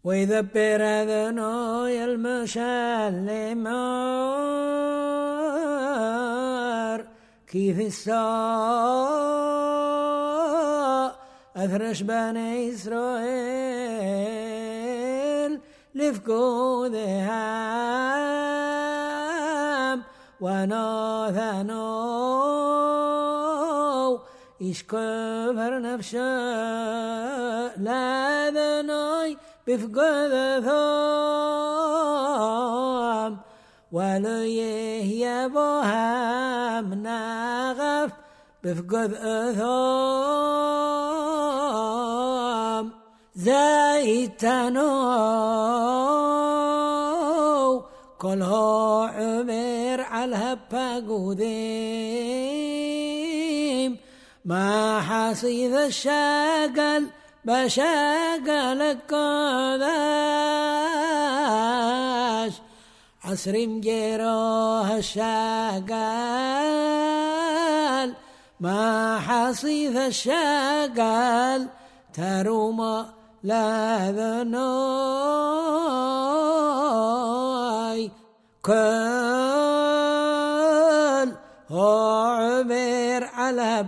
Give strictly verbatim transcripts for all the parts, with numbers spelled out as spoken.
ويذبر أذناي المشلمار كيف الساء أثرش بني إسرائيل لفقودهم وناثنوا إشكفر نفسه لا ذناي بفقد ثام وليه بهم نغف بفقد ثام زيتنو كلها عمر على هبقوديم ما حصيد الشاقل بشاقل القذاش عصر مجيروه الشاقل ما حصيد الشاقل تروما لا ذناي كل هو عبر على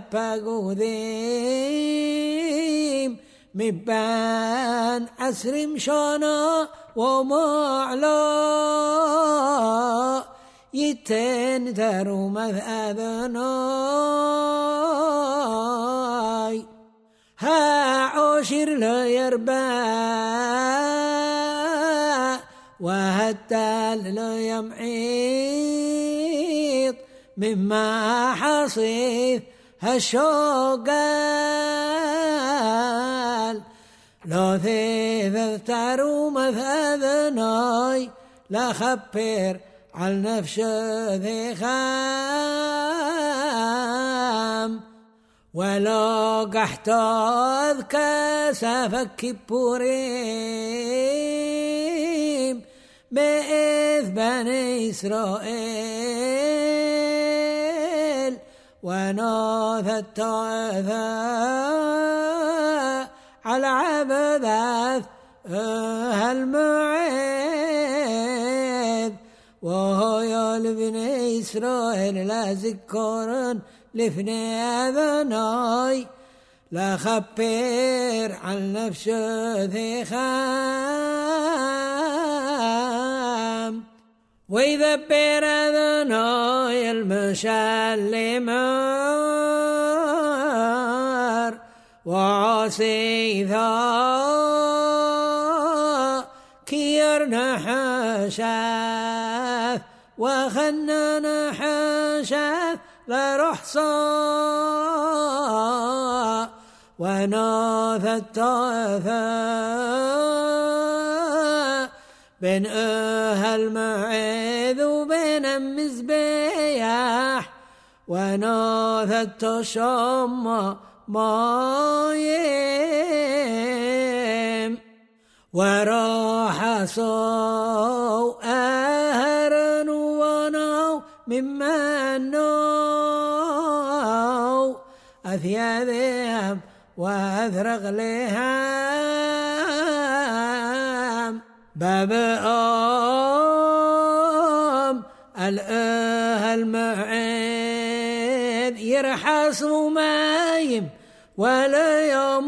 بقوديم مبان عسر مشانا ومعلا يتن ترو مذأذناي ها عشر لا يربى وهتال لا يمعيط مما حصيث هالشوقال لو ثيث ترو مثاذناي لا خبر على نفس ذي خام ولو قحتاذ كسافك بوريم بإذ بني إسرائيل وناث التعثى على عبداث هالمعيد وهو يا لبني إسرائيل لا ذكرن لفني أذناي لا خبر عن نفس ذي خام ويذبر أذناي المشلمار وعصي ذا كيرنا حشاث وخننا حشاث لرحصا وناث التاثا بين أهل معيذ وبين المزبيح وناث التشمى مايم وراح صو أهرن ونو مما نو أثيابهم وأثرق لهم باب أم الأهل معيد يرحصوا مايم ولا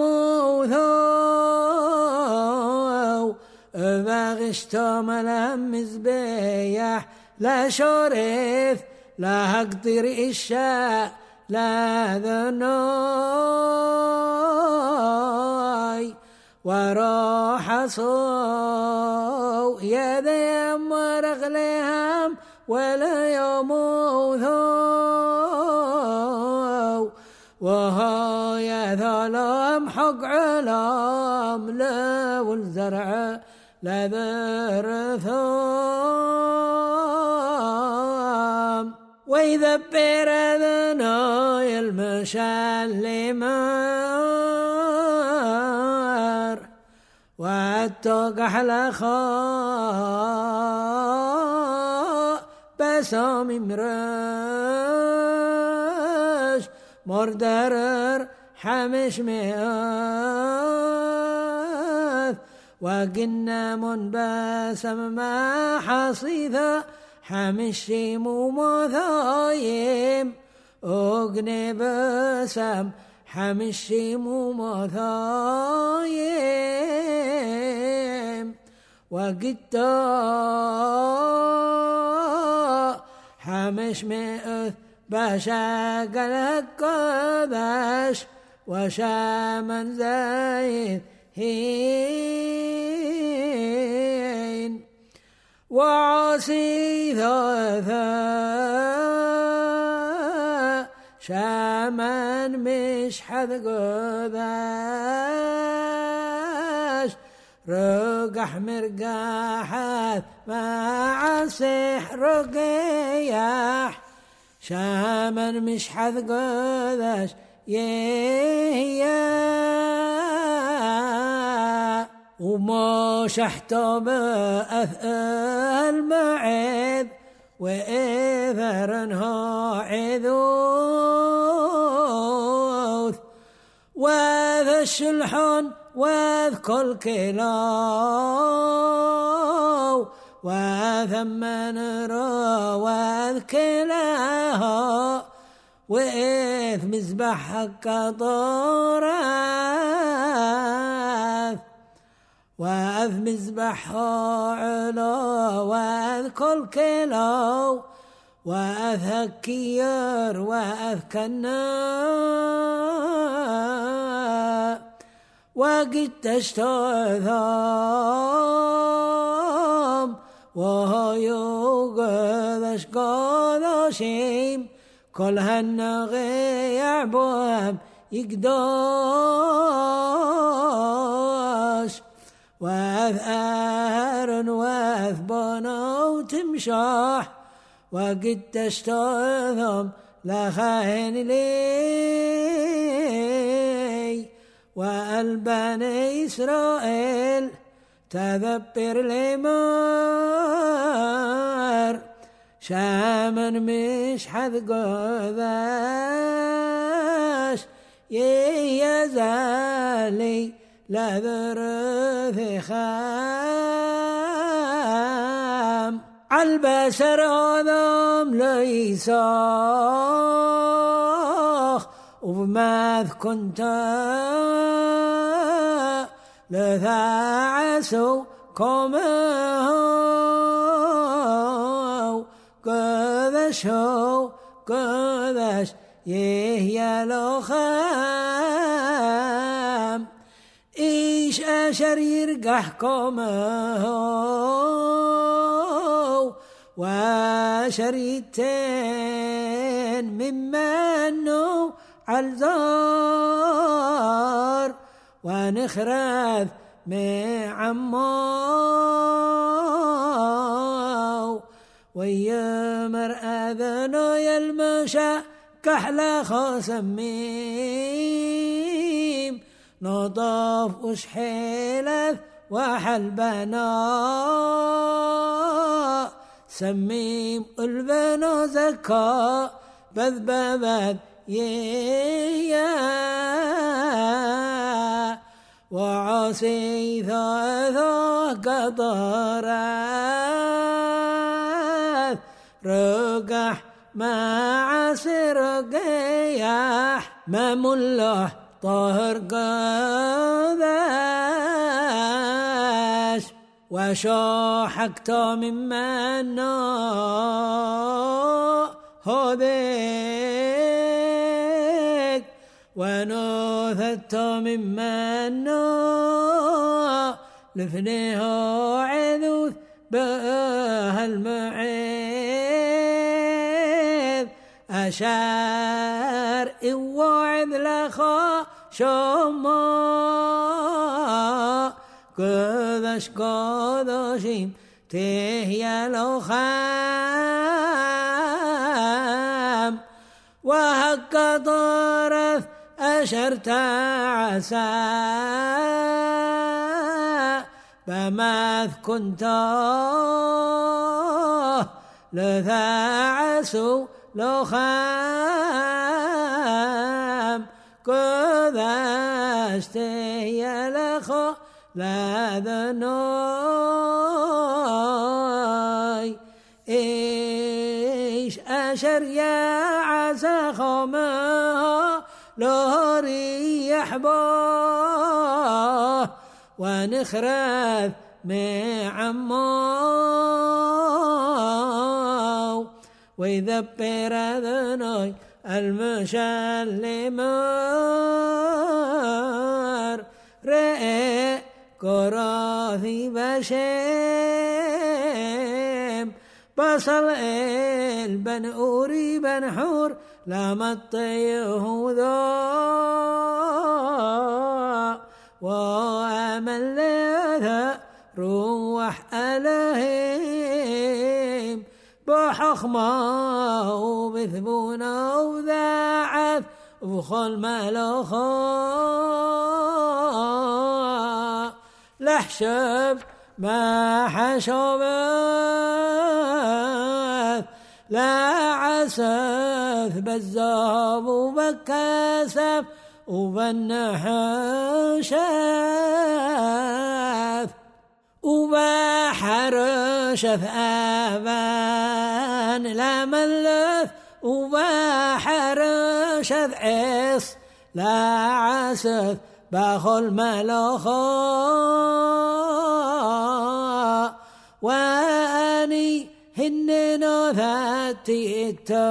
يموثوا باغشتم المزبيح لا شريف لا هقدر إشاء لا ذناي وراح صو يديم ورغلهم ولا يموثوا وهو يثلم حق علام لا والزرع لا برثام ويذبر أذناي المشلمار واتقح لخاء بسام مرش مردرر حمش مئات وقلنا منبسم ما حصيثا حمشي ممثايم أغني بسم حمشي ممثايم وقتا حمش مئث بشاق القدش وشامن زايد هين وعصي ثاثا شامن مش حد قدش رقح مرقاحات مع سحر رقياح شامن مش حد قدش يهيا وما شحته بأثقال معيد وإذرنها عذوث وذا الشلحون وذ كل كلاو وثمن را وذ كلاها وإذ مزبحك طراث وأذ مزبحها علا وأذ كل كلاو وأذ هكير وأذ كنا وقد تشتثام وهو يوغذش قادشيم كل هالنغي يعبوهم يقداش وأثار وأثبنا وتمشاح وقد تشتثم لخاين لي وألبني إسرائيل تذبر لمار شامن مش حد قذاش يزالي لذر خام عالبشر آدم ليساخ وبماذ كنت لثاعسوا كومهو قذش هو قذش يهيا لخام إيش أشر يرقح كومهو وشريتين ممنو عالزار ونخرث معمو ويمر أذنو يلمشا كحلة خسميم نطاف وشحيلث وحلبنا سميم البنو زكا بذبذب يا وعصي ثاثا قطرات رقح مع سرقياح ما مله طهر قذاش وشوحكت ممن هذيك ونوثت ممن لفنيه عذوث بهالمعيذ أشار إوعد لخا شما قذش قذشيم تهيا لخام وهك طرف أشرت عسى بماذ كنت لثاعسوا لخام قذشت يا لخا لا ذنوي إيش أشر يا عسى خمها له ريح باه ونخرث معمو ويذبر ذنوي المشلمر رئ كراثي بشيم بصل البن أوري بن حور لما الطيهوذا وأمل لذا روح ألهيم بحخمة وبثبونا وذاعث وخل ملخا لحشب ما حشبت لا عسف بالذهب وبكسف وبالنحشف وبحر شف أبان لا ملث وبحر شف عص لا عسف بخل ملخا وأني هن نوثاتي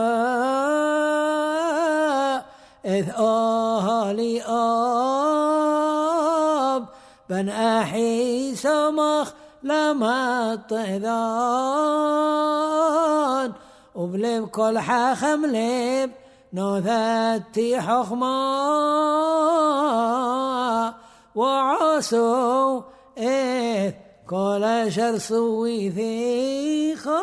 التا إذ أهلي أب بن أحي سمخ لما الطيذان وبلب كل حخم لب نوثاتي حخما وعصوا إذ كل شرسوي ثيخا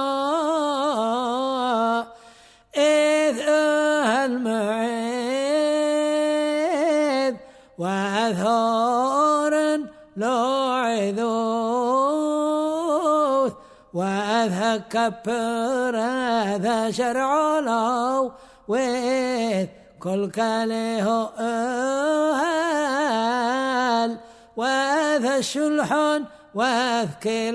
إذ أهل معيد وأثار لعذوث وأذهب كبر هذا شرع لو وإذ كل كله أهل وأذا الشلحن وأذ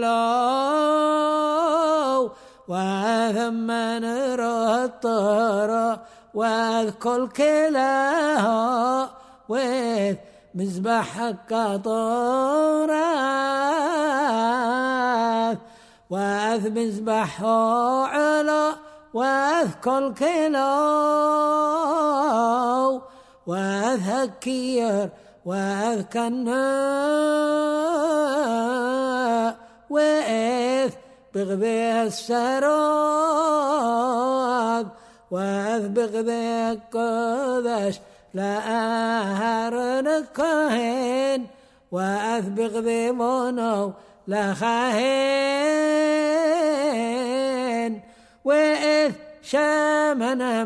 كيلو وأذ من الطهر وأذ كل كلها وإذ مذبح كطراث وأذ مذبح على وأذ كل كيلو وأذ هكير وأذ كنا وإذ بغذي السراب وأذ بغذي القدش لا أهرن الكهن وأذ بغذي منو لا خاهن وإذ شامنا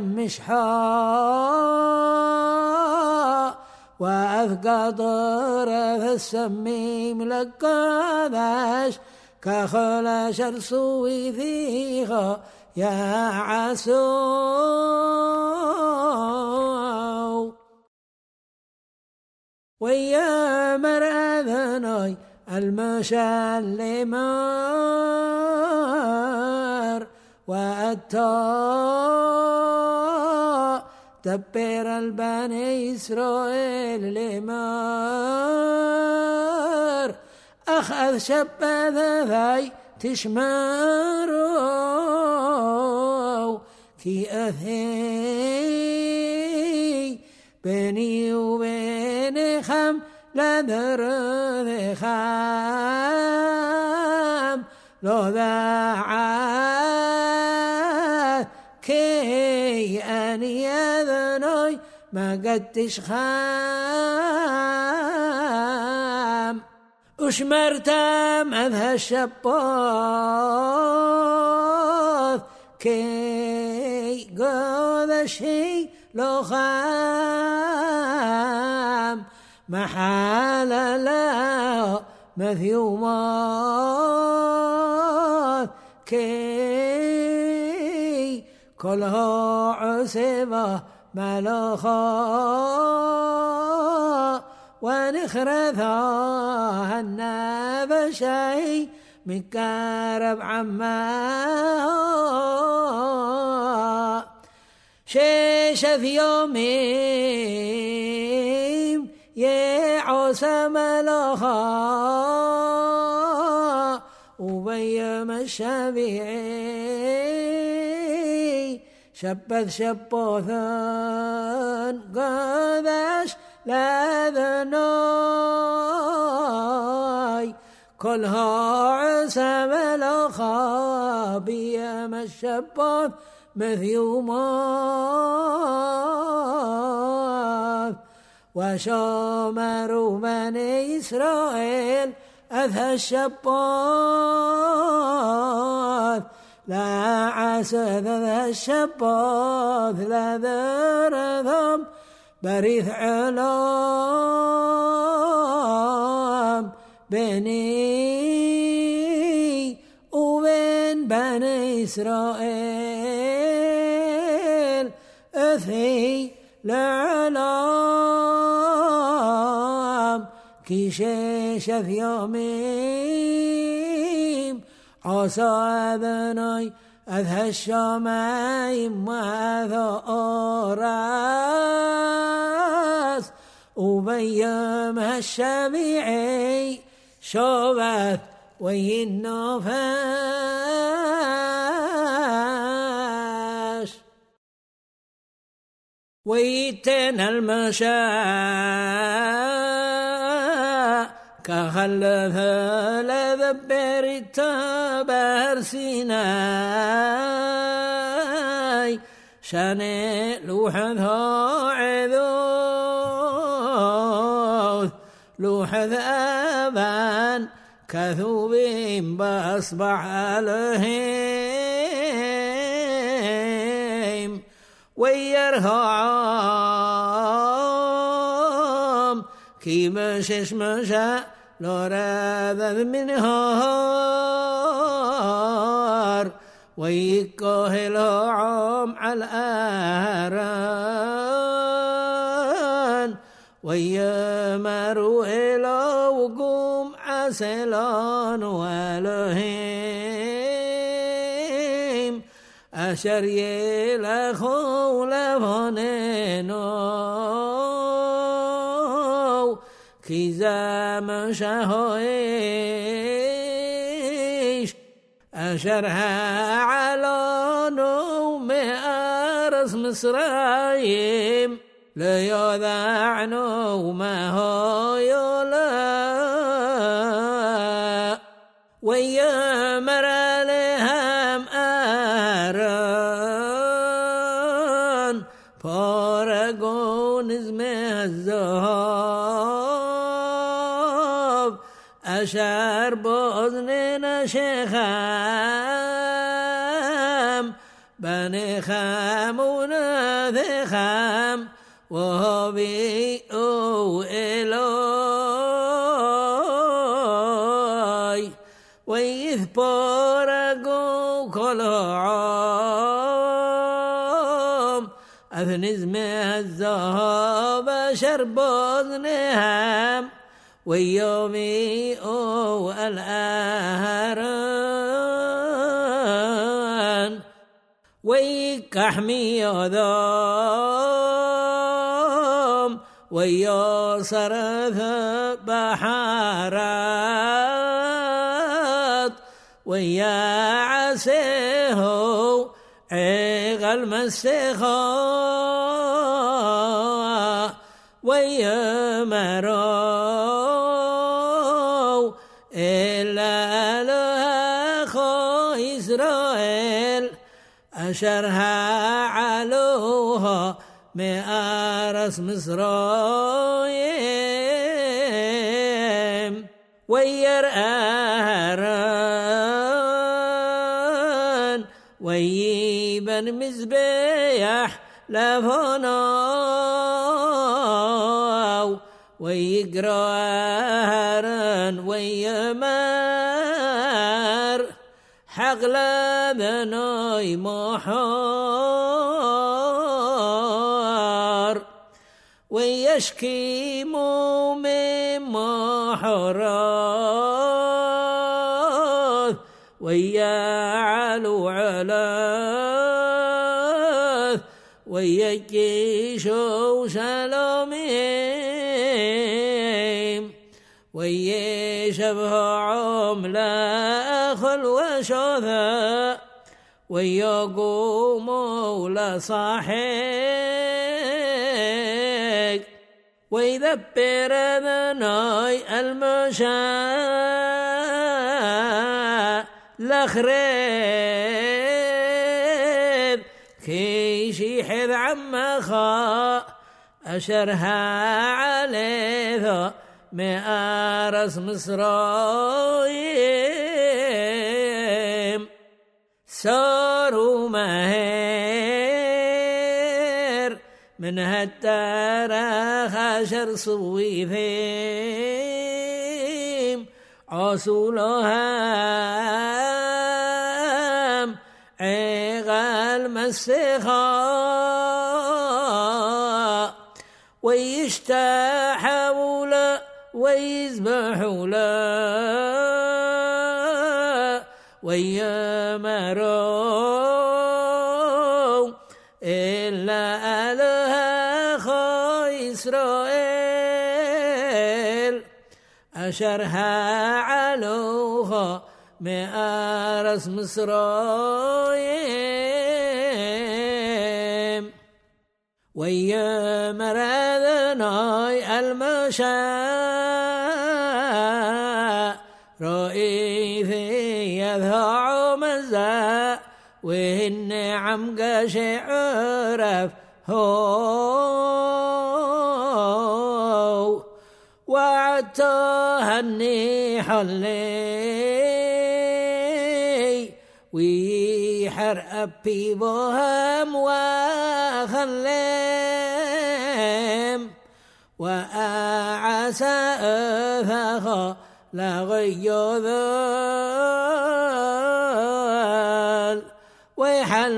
مشحا وأذ قدر السميم لقادش كخلا شرسوي ذيها يا عسو ويا مرأذني المشلمر وأتا تبر البني إسرائيل لمر أخذ شبذ ذي تشمروا كي أثي بيني وبين خم لدر ذي خام لو ذاعات كي أني أذني ما قدش خام وشمرتم أذها الشباث كي قد شي لو خام محال لا مثيومات كي كلها عسبة ملخا ونخرثها النبشي من كارب عما شيش في يومين يعوس ملخا وبيم الشبيعي شبث شبوثن قدش لذناي كلها عسى ملخا بيم الشبوث مثيومات وشامروا بني إسرائيل أذى الشباث لا عسد ذا الشباث لا ذرذم بريث علام بني وبين بني إسرائيل أثي لعلام كي شيشة يوميم عصى أذني أذهى الشمايم وأذى أراس وبيمها الشبيعي شوبت وينفاش ويتن المشاء كخلث لذبر التبر سيناي شاني لوحذها عذوث لوحذ أبان كثوبين بأصبح عليهم ويرهعهم كي مشش مشا لرذذ منهار ويكهلهم على الأهران ويمروا إلى وقوم عسلان ولهم أشر يلخوا لفنينو كي زام شهويش أشرها على نوم أرس مصرايم ليذع نومه يولا ويمر عليهم أران فارقون اسمه الزهاب أشار بأذننا شيخام بني خام ونذي خام وهبي أو إلهي ويثبرقوا كل عام أثنزم الذهب شرب أذنهم ويومي أو الأهران ويكحمي ذام ويصر بحارات ويا عسيه عيغ المسخا ويا مرو إلا لأخو إسرائيل أشرها علوها مأرس مصرايم وير أهران ويبن مزبيح لفناو ويقرأ أهران ويمار حقل بناي محار ويشكي من محراث ويعلو علاث ويجيش سلامهم ويشبه عملا خلو شذا ويقوم لصاحب ويذبر ذناي المشاء لخرب كيشي حذ عما خاء أشرها عليه مآرس مصرايم صاروا مهير من هالتاريخ عشر صويفيم عصولهم عيغال مسخاء ويشتاحوا له ويذبحوا له ويمروا إلا ألها خو إسرائيل أشرها علوها مآرس مصرايم ويمر ذناي المشاء رئيثي يذهع مزاء وهن عم قشع عرف هو وعدته اني حلي ويحر أبي بهم وخليم وأعسى أثاخا لغيوذل ويحل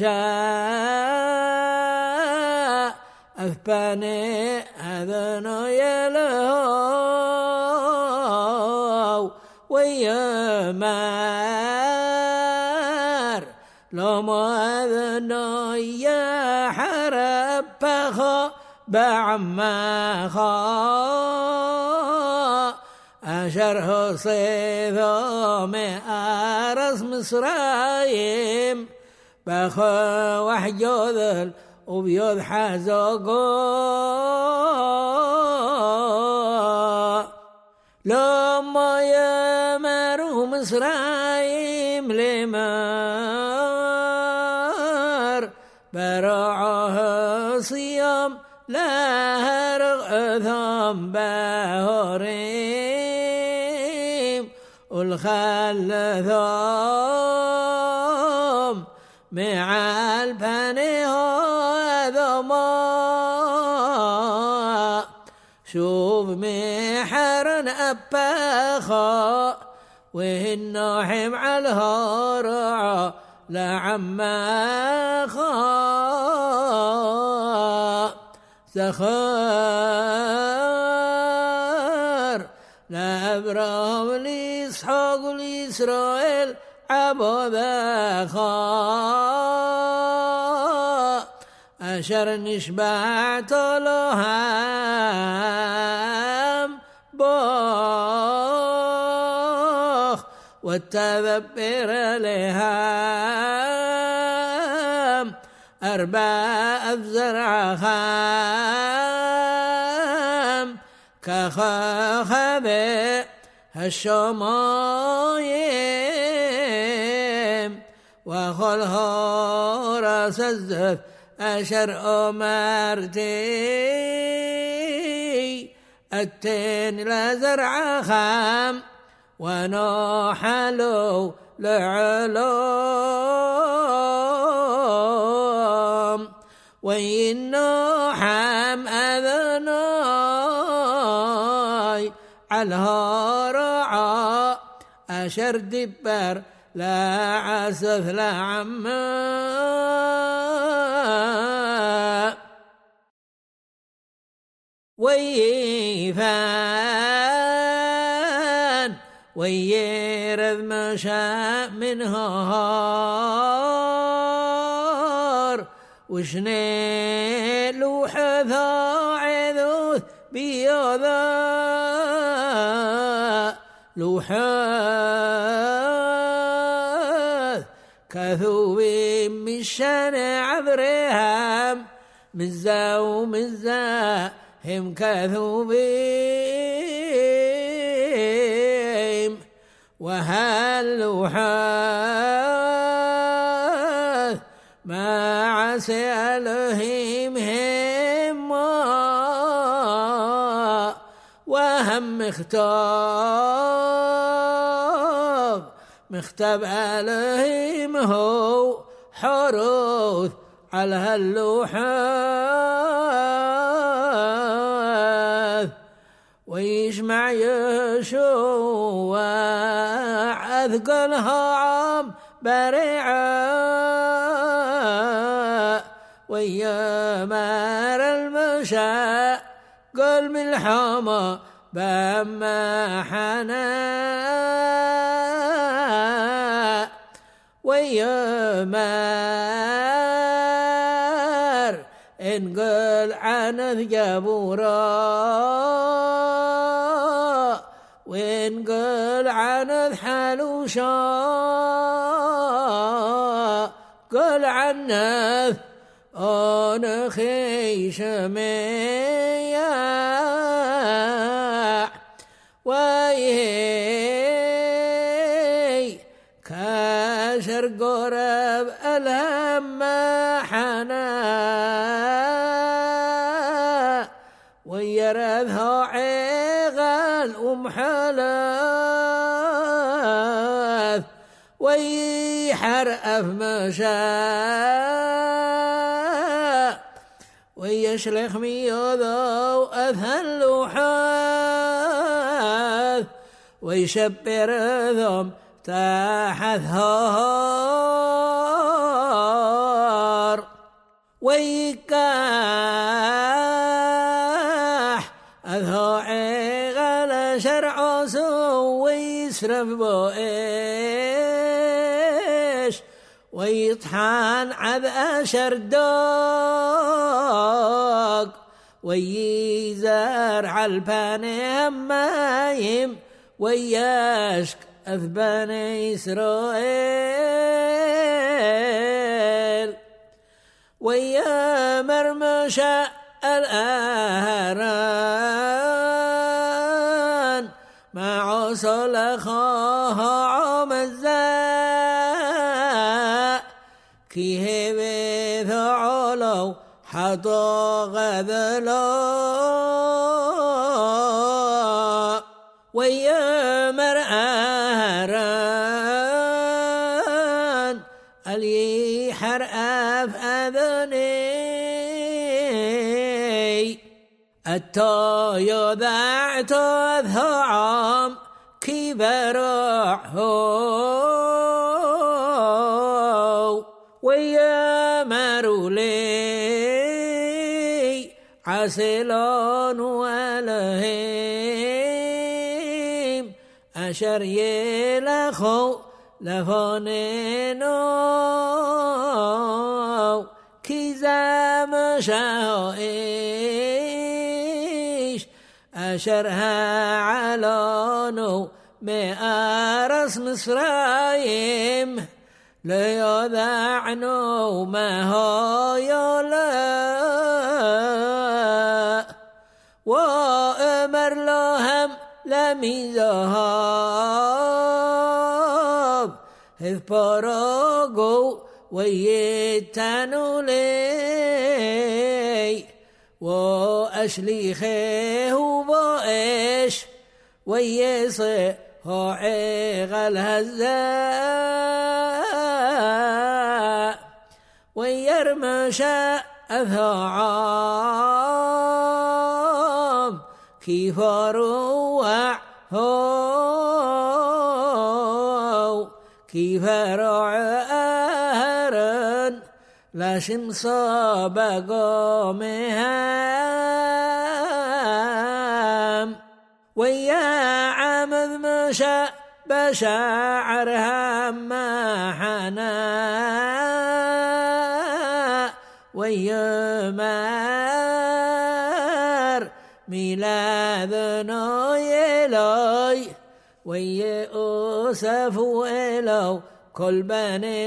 مشاء أثباني أذنو يلهو ويمار لما أذنو يحرب بخا بعما خا أشره صيثو مآرس مصرايم بخا وحجوذل وبيوذ حزقو لما يمروا مصرايم لمار برعه صيام لا رغثم بهوريم والخلثم مع البني هذا ما شوف محرن أبخا وهنهم على الهرع لعما خا سخر لأبراهيم لإسحاق لإسرائيل عبد خا أشر نشبعت لهم بخ والتذبر لهم أربع زرع خام كخاخذ الشمايم وخلها راس الزف أشر أمرتي التين لزرع خام ونحلو لعلوم وينحم أذناي الهرعا أشر دبر لا عسف لا عما ويفان ويرذ مشى منهار وشنيل وحثا عذوث بيوذا لوحاث كثوب مشان عذرهم مزا ومزا هم كثوبهم وهاللوحاث ما عسى لهم هم وهم مختاب مختب عليهم هو حروث على هاللوحاث ويجمع يشوع أثقلها عام بريعة ويمار المشاء قل من الحما بما حنا ويمار إن قل عن جبورا وإن قل عن حلوشا قل عنه أنا خيش مياع ويهي كاشر قرب الهم حنا ويرثها عيغل ومحلث ويحرف مشاء ويشلخ ميوذا وأذهن لوحاث ويشبر ذم تحت هار ويكاح أذها عيغل شرع سو ويسرف بوئيش ويطحن عذ أشر دوق ويزرع الباني همايم ويشك أذبان إسرائيل ويا مرمشا الأهران مع صلخها عمزاء كي هبث علو حطا غذلا ويا مرأهران اللي حرأف أذني التايو ذعت أذهعام كي برعهو ويا مرولي عسلان ولهيم أشر يلخو لفونينو كي زمشاوئيش أشرها علانو مأرس مصرايم ليذعنو ما هو يولا وأمر لهم لميزهاب إذ براغو ويتانو لي وأشليخه وإيش ويسي هو عيغ الهزاء ويرمشا أذهعام كيف روع هو كيف روع أهرن لا شمس بقومها ويا عمذ مشى بشاعرها ما حنا ويا مار ميلادنا يلوي ويا أوسف وإلو كل بني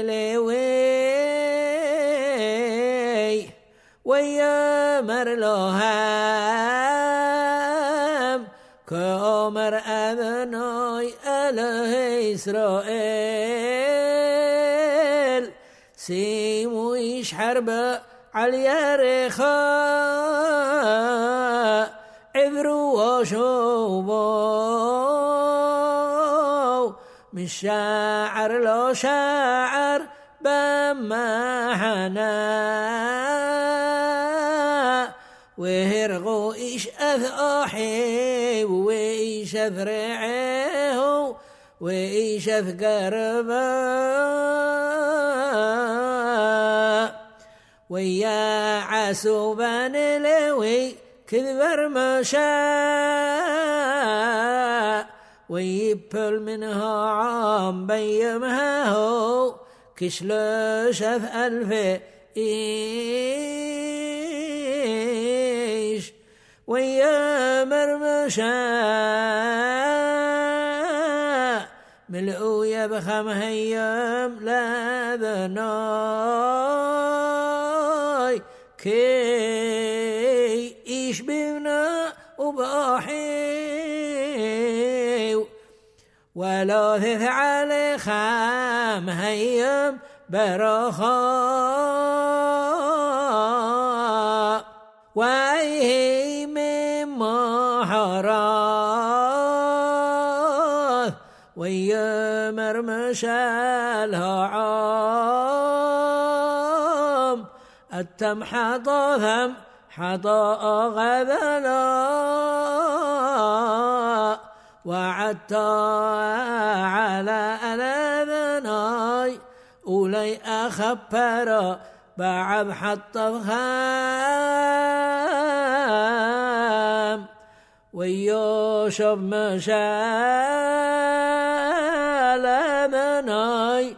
لوي ويا مرلوهم كأمر أذنوي أله إسرائيل سيمو إيش حرب على رخاء عبروا وشوبوا من شاعر لو شاعر بما حنا وهرغو إيش أثاحي وإيش أثرعيه وإيش أثقربا ويا عسوبان لوي كذبر مشاء ويبل منها عام بيمها هو كشلوش أث ألف إيش ويا مرمشاء ملئو يبخم هيام لا ذناي كي إيش بنا وباحي ولا ثث على خام هيام برخاء وأيه من محراث ويا مرمشالها عام التم حطا ثم حطا غذلا وعدت على ألاذناي أولي أخبر بعد حط خام ويوشب مشال أذناي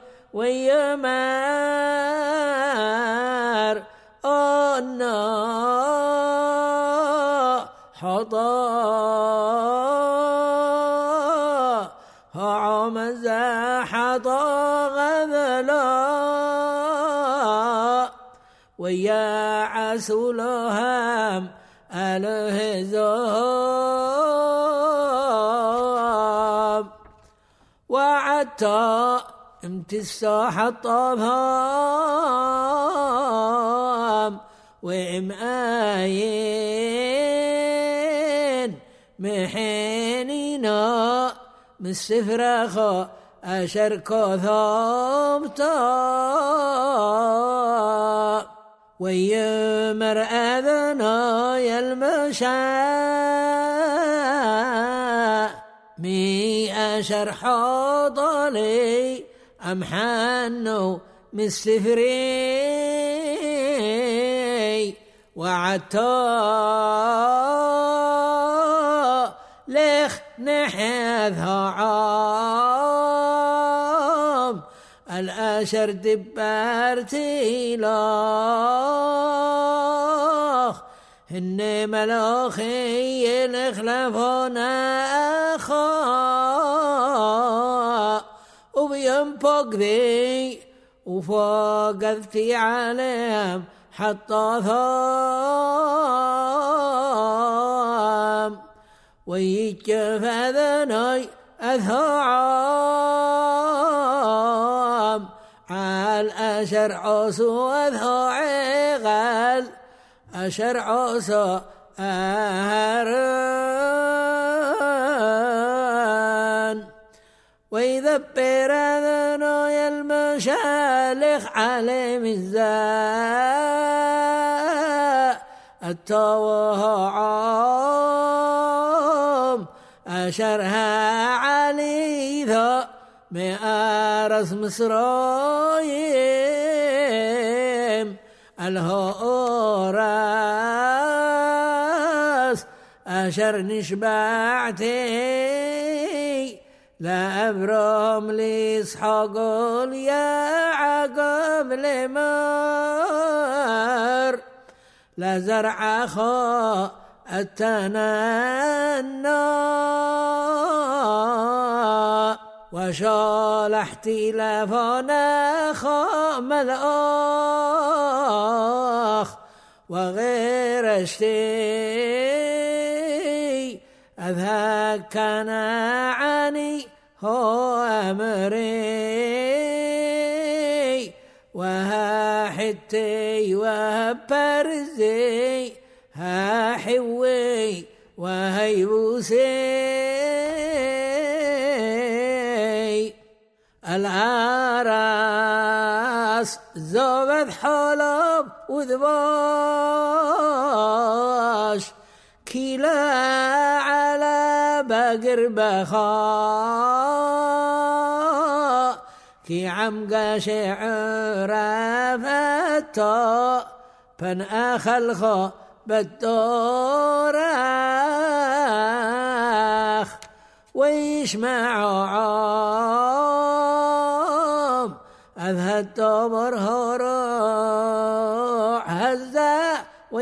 ويمار أنا حطا عمز حطا غذلا ويا عسولهم أله زهاب وعدت امتساح الطبهام وإمآين محينينا من السفرخ أشركو ثوبتا ويمر أذنا يلمشا مي أشر حاضلي أم حنو من السفري وعدتا لخ نحذها عام الأشر دبارتي لاخ هن ملاخي الخلفون أخا وبينفق ذي وفقدتي عليهم حتى ثام ويجف ذناي أثعام عال أشر عصو أثع عغال أشر عصو أهران ويذبر ذناي المشالخ على مزاء التوه عام أشرها علي ذا مئارس مصرايم الهوراس أشر نشبعتي لا أبرم ليسحقل يا عقب لمر لا زرع خاء التننى وشالحت لفنا خام الأخ وغير اشتي أذهب كان عني هو أمري وها حتي وها برزي ها حوي وهي بوسي العراس زوبت حلب وذباش كلا على بقر بخاء كي عم قشعر فتا بن أخلخ بالدورخ ويشمع عام أذهب برهروع هزا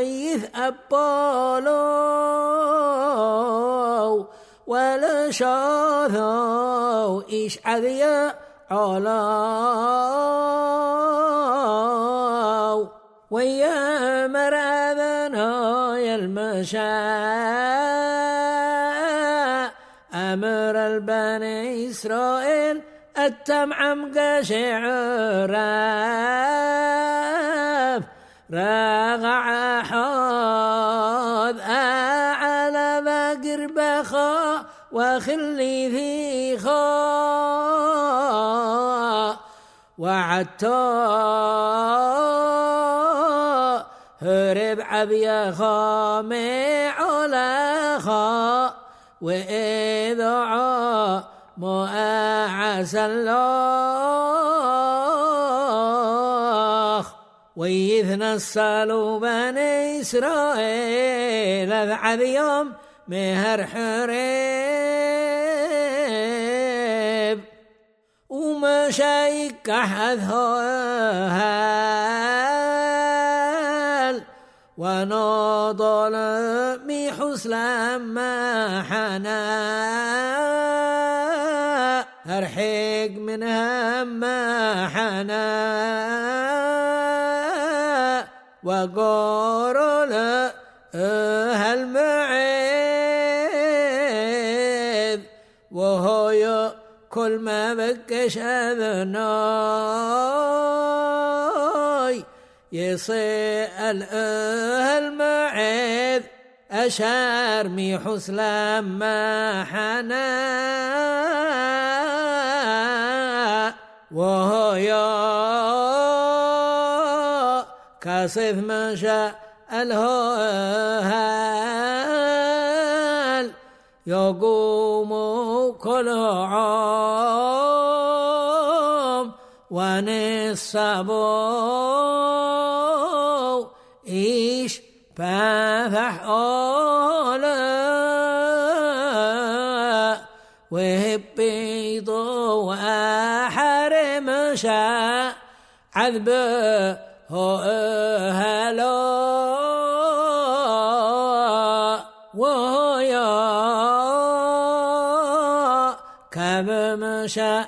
ويثقبلوا ولا شاثوا إيش عذيا علاو ويا مرأذنا يا المشاء أمر البني إسرائيل التمعم قشعراف راغع حاض على بقر بخا وخلي في خا وعدتا هرب عبيا خامي على خا وإذا مؤعس الله ويتنصلوا بني إسرائيل ذعذ يوم مهر حريب وما شايك حذهال ونضل ميحوس لما حنا أرحق منها ما حنا وقول هالمعيد وهو كل ما بكش أذناي يسأل هالمعيد أشار ميحوس لما حنا وهو كاسف مشى الهال يقوم كل عام ونصبوا إيش بافح أولا وهبيضوا وحرم شاء عذبه هلا ويا كم مشى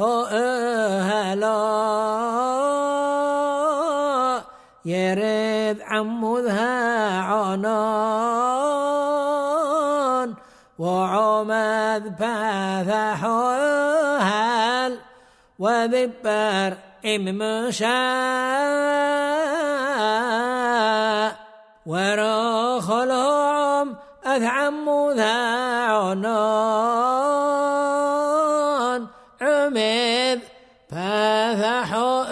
هلا يرد عمودها عنان وعمد باثح هل وذبر إمشاء ورخلهم أثعم ذعنان عمد فاثحوا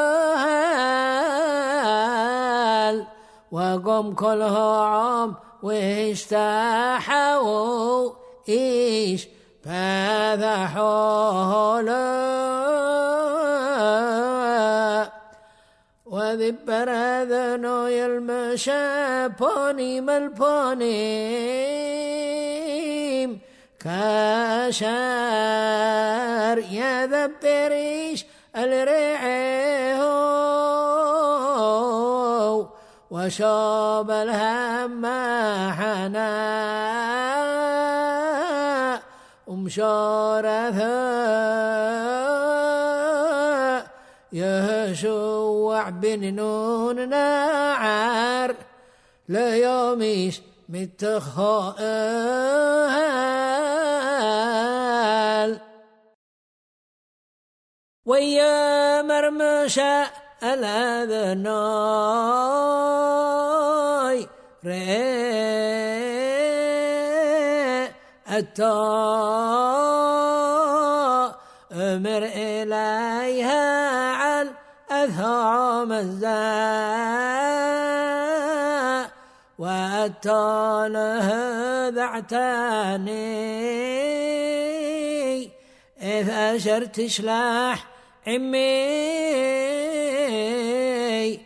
أهل وقم كلهم واشتاحوا إيش فاثحوا له وذبر ذنو يلمشى بوني مالبوني كاشار يذبريش الرعيه وشاب الهم حنا ومشارثه يهشوع بن نون نعر ليوميش متخائل ويا مرمشا الأذناي رئي التا أمر إليها على أذهام الزاء وأتاله ذعتاني إذ أشرت شلاح عمي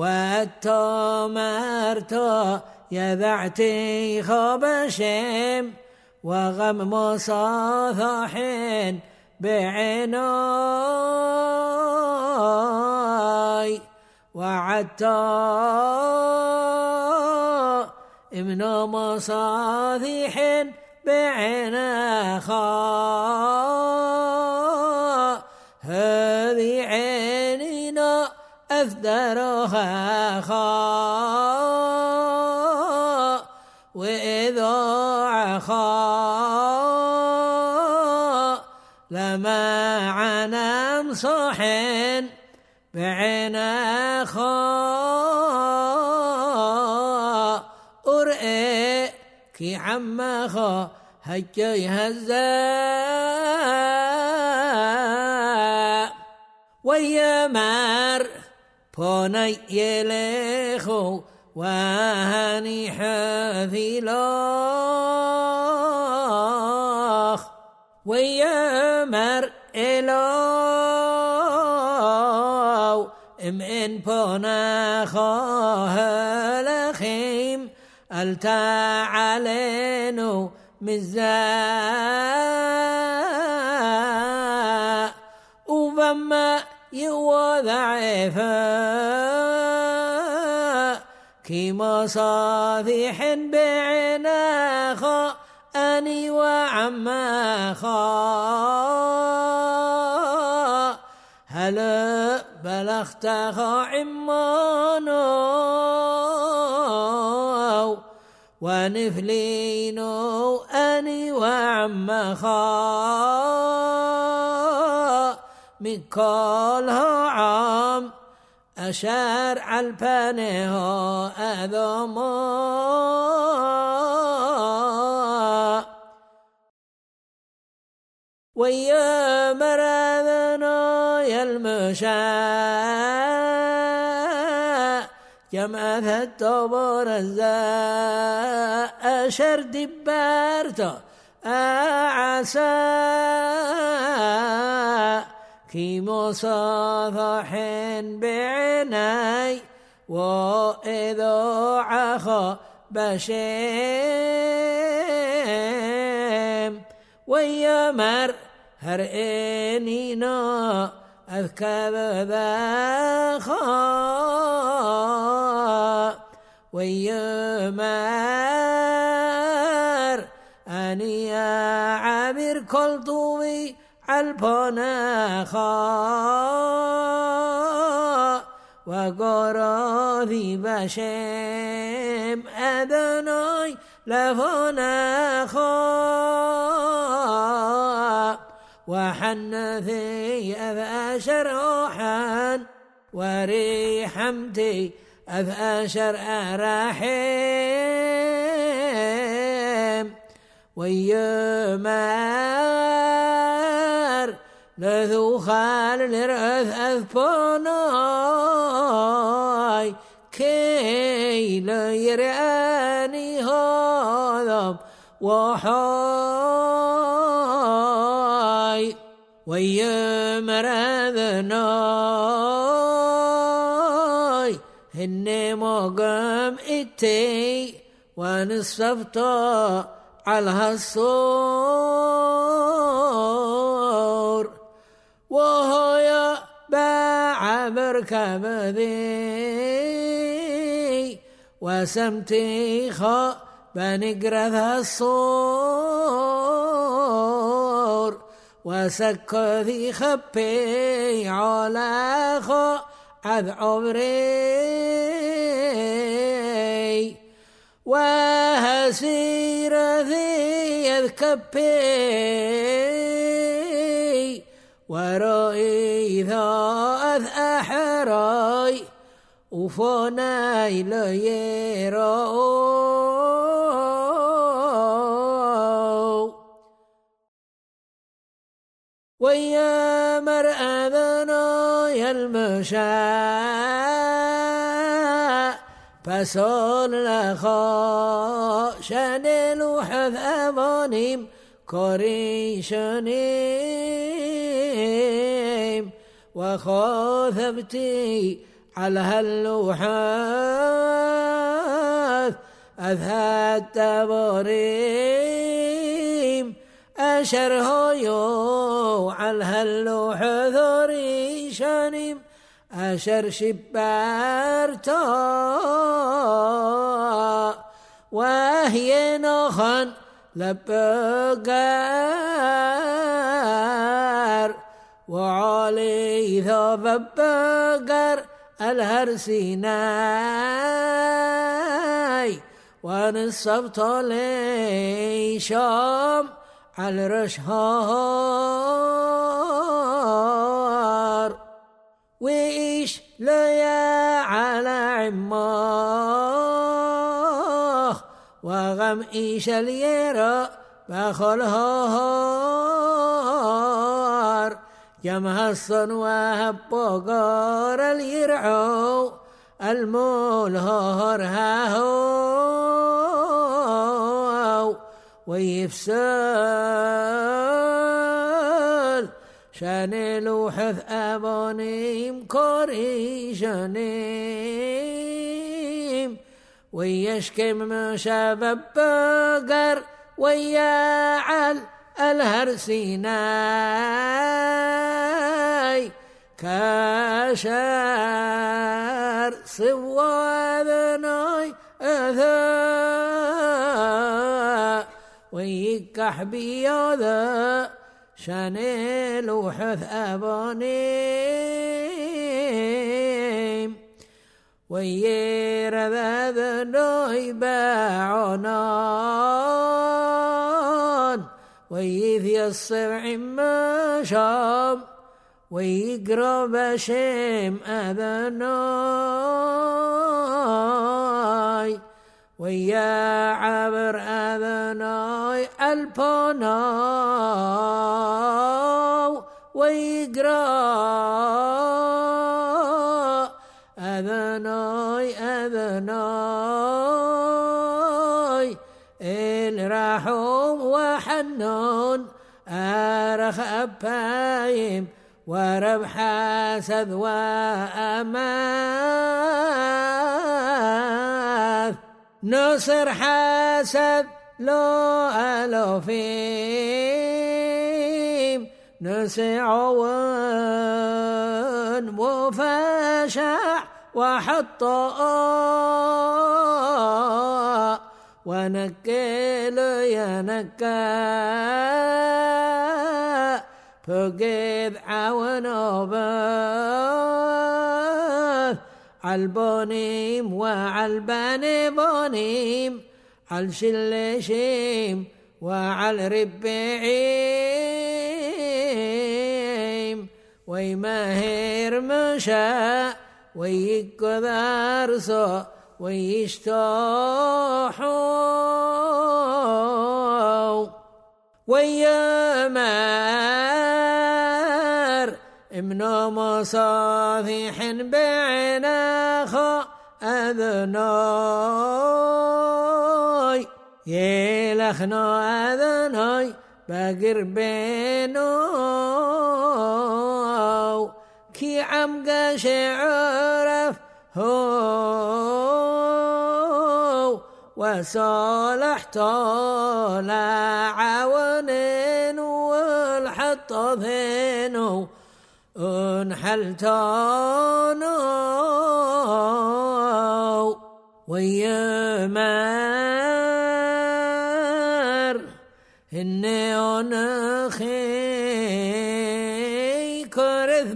وأتمرت يذعتي خبشم وغم مصاثحين بعيناي وعدت ابن مصاثح بعيناخا هذه عيننا أفدرها خا وإذا عخا لما عنام صحن بعينا خا أرئي كي عما خا هجي هزا ويا مار بوني يليخو وهني حذيلاخ ويا مر إلو ام ان بونا خالخيم التا علينو مزاء وبما يوضعفا كيما صافح بعناخا أني وعما خا هلا بلغت خا عمانو ونفلينو أني وعما خا من كلها عام أشار على البنه أذما ويا مرادنا يلمشا جمعة التبر الزاء أشر دبارته أعسى كي مصافح بعناي وإذا عخا بشيم ويا مر هرئنينا أذكر ذا خا ويا مر أني عابر كل طوي عالبنا خا وقراثي بشم أدناي لفنا خا وحنثي أذأشر روحا وريحمتي أذأشر أرحم ويمار لذو خال لرأث أذبوناي كي لا يراني هذا وحاي ويمار أذناي هني مقام إتي ونصفتا على الصور وهو يباع مركب ذي وسمتيخا بنقرث الصور وسكذي خبي على خو عذ عمري وهسير ذي يذكبي ورأي ذا أحراي وفناي ليرو ويا مرأذنا يلمشاء فصول لخا شنل وحذ أمانيم كوريشنيم وخاثبتي على هاللوحات أذهب تباريم أشرهايو على هاللوح ذريشنيم أشر شبارتا وهي نخن لبقر وعلي ذا بقر الهرسيناي ونصبت لي شام على رشهار وإيش ليا على عماه وغم إيش اليرا بخلهار يمهصن وهبقار اليرعو المولهار هاهو ويفسل شان لوحث أبانيم كوريشنيم ويشكم مشابب بقر ويعل الهرسيناي كاشر سوادناي أذى ويكح بياذا شانيل وحث أبانيم ويير ذا نوي باعنان ويذ يصبع مشام ويقرب شيم أذناي ويا عبر أذناي البناو ويقرا أذناي أذناي الرحوم وحنون أرخ أبايم ورب حاسد وأماث نصر حاسد لو ألوفيم نسعون وفشع وحطاء ونكيل ينكا فقد عون وباث عالبونيم وعالباني بونيم عالشلشيم وعالربعيم ويماهر مشاء ويكذارسو ويشتاحو ويمار امنو مصافيح بعناخو أذناي يلخنو أذناي بقر بينو كي عم قاش عرف هو وصالحت لعونين والحطفين انحلتانو ويمار إني أنخي كرث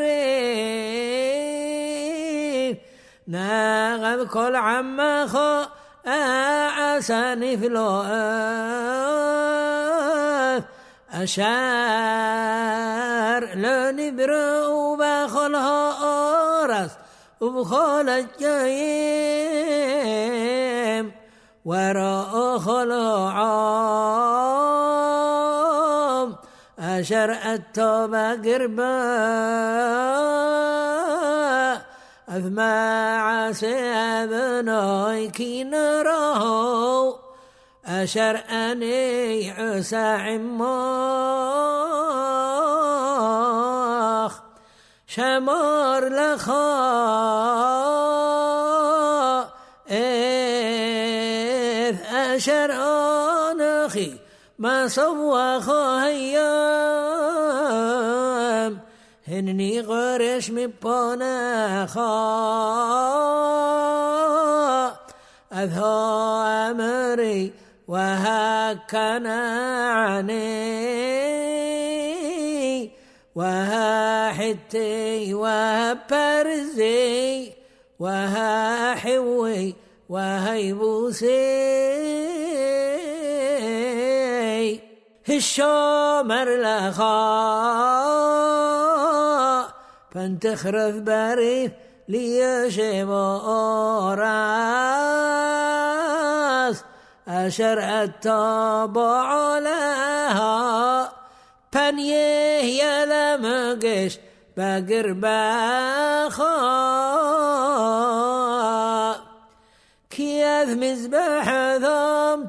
بريد ناغذ كل عمخو أعساني فلوث أشار لنبرو بخلها أورس وبخل الجيم وراء خلعام أشر التوبة قربا أثمع سيبناي كي نراه أشر أني عسى عماخ شمار لخا إذ أشر أنخي ما سوى خيام هنني غرش مبانا خا أذها أمري وهكنا عني وها حتي وها برزي وها حوي وهي بوسي الشامر لخا فانتخرف بريف ليشب راس أشر الطبع لها بنيه يلمقش بقر باخا كياذ مزبح ذم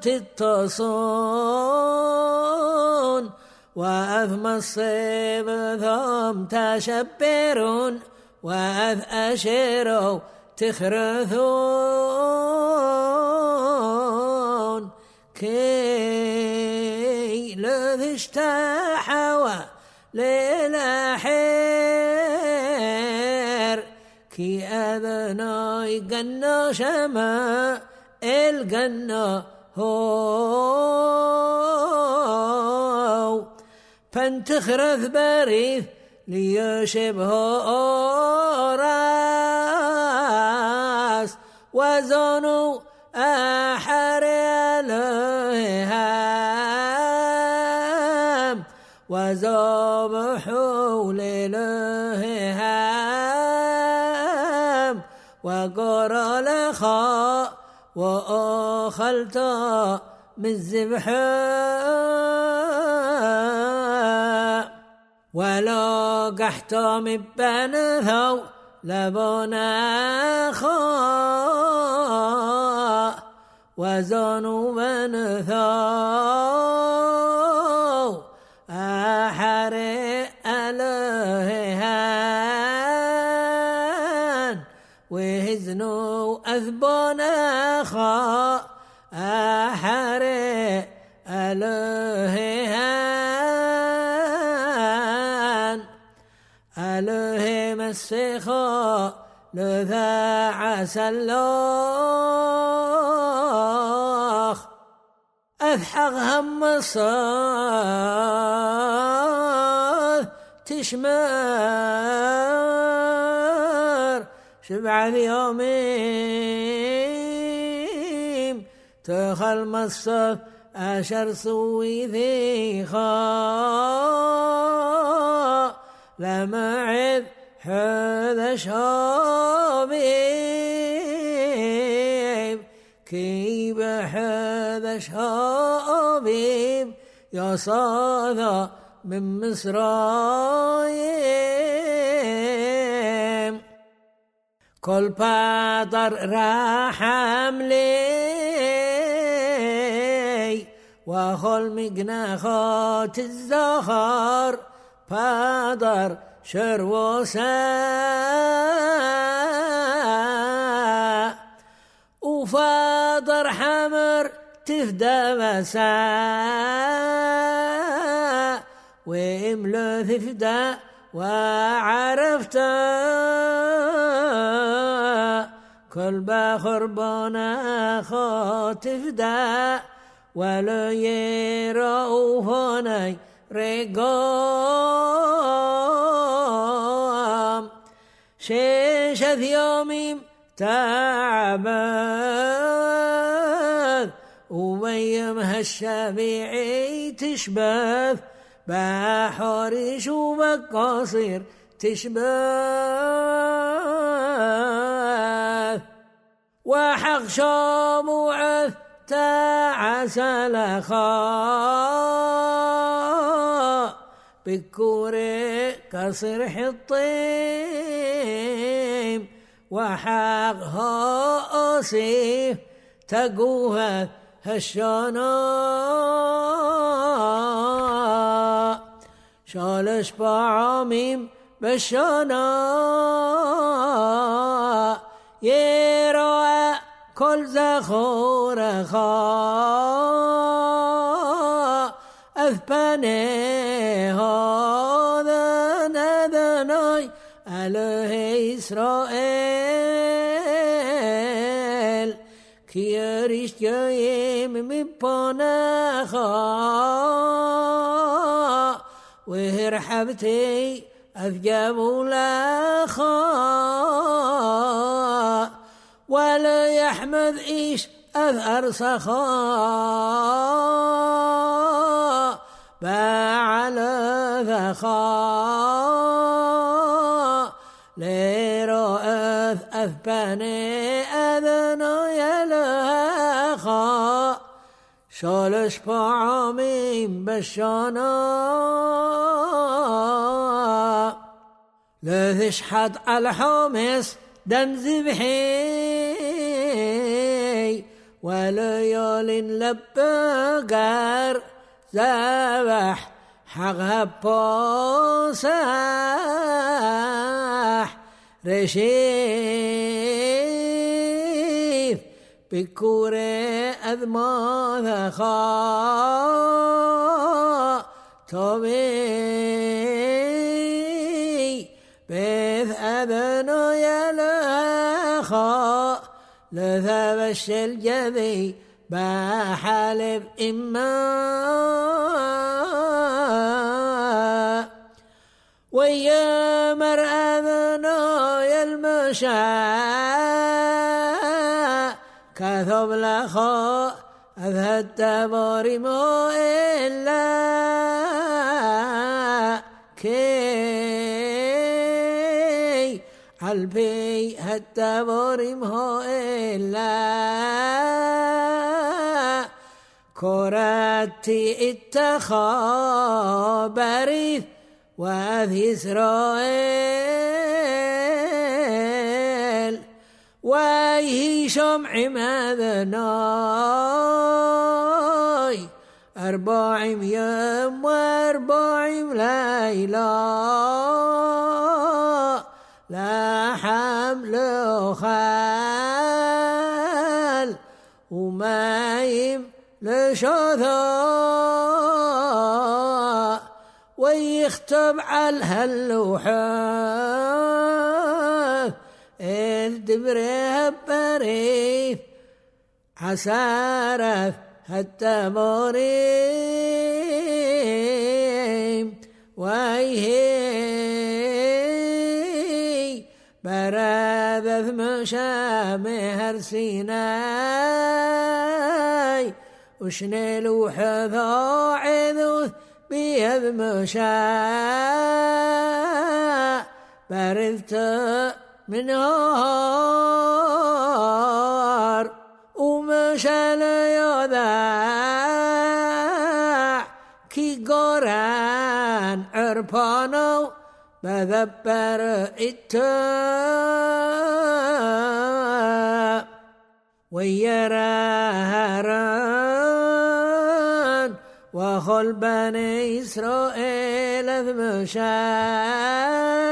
تتصون وأذ مصيب ذم تشبرون وأذ أشيروا تخرثون كي لذي اشتحوا للأحير كي أذناي قنا شما القنا هو فانتخرث بريث ليشبه راس وزنوا أحر الهام وزبحوا للهام وقر لخا وأخلت من زبحا ولو قحت من بنثو لبنا خا وزنوا بنثو أحرق الهان وهزنوا أذبنا خا أحرق الهان أله مسخا لذا عسى الله أذحق هم الصاد تشمر شبع يومين تخل مصف أشر سوي ذيخا لمعذ هذا شابيب كي بهذا شابيب يا صاذا من مصرايم كل بادر راحم لي وخل مقناخات الزهر بادر شروسا وفاضر حمر تفدى مساء وإملو تفدى وعرفت كل بخربنا خاطفدا ولا يروهني رقام شيشة يومي تعبان وميمها الشبيعي تشبث بحورش وبقاصير تشبث وحق شموعث تعسى لخاء بكوري كصر حطيم وحقها أصيف تقوها هالشنا شالش بعميم بالشنا يروى كل زخور خاء أثبني هذا نذني أله إسرائيل كي يريش جايم من بناخا وهرحبتي أفجابوا لخا ولا يحمد إيش أثأر سخا بعل ذخا لرؤث أثبني أذنو يلخا شالش بعميم بالشنا لذش حد الحمص دن ذبحي وليال لبقر ذبح حقها بوسح رشيف بكوري أذما ذخا طبي بث أذنو يلخا لذبش الجذي بحلب إما ويا مرأذنا يلمشا كثب لخا أذهت بارمو إلا كي قلبي حتى بارمه إلا كرتي اتخابريث وذي إسرائيل وهي شمع مذناي أربعين يوم وأربعين ليلة لا حمل خال ومايم لشذا ويختب على هاللوحة الدبرها بريف عسارة هالتماريم ويهي براذذ مشامهر سيناي وشني لوحة ضاعذوث بيذ مشا برذت من نهار ومشى ليذاع كي قران عربانو بذبر إتا ويرهران وخل بني إسرائيل ذمشا